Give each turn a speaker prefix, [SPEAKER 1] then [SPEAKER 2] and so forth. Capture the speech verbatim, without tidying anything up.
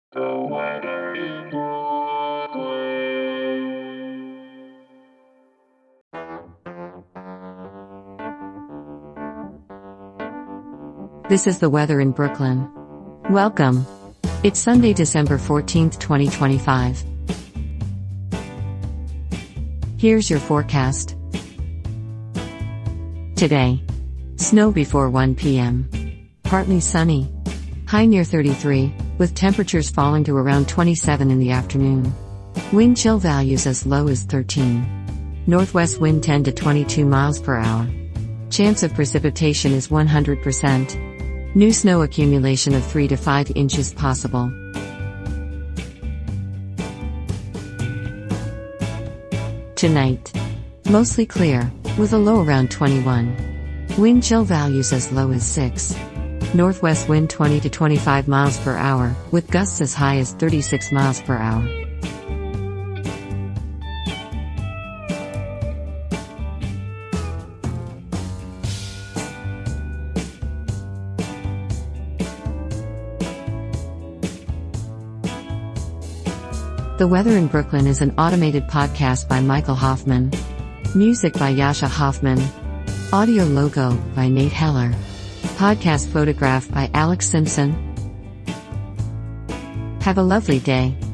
[SPEAKER 1] The weather in Brooklyn.
[SPEAKER 2] This is the weather in Brooklyn. Welcome. It's Sunday, December fourteenth, twenty twenty-five. Here's your forecast. Today. Snow before one p.m. Partly sunny. High near thirty-three, with temperatures falling to around twenty-seven in the afternoon. Wind chill values as low as thirteen. Northwest wind ten to twenty-two miles per hour. Chance of precipitation is one hundred percent. New snow accumulation of three to five inches possible. Tonight. Mostly clear, with a low around twenty-one. Wind chill values as low as six. Northwest wind twenty to twenty-five miles per hour, with gusts as high as thirty-six miles per hour. The Weather in Brooklyn is an automated podcast by Michael Hoffman. Music by Yasha Hoffman. Audio logo by Nate Heller. Podcast photograph by Alex Simpson. Have a lovely day.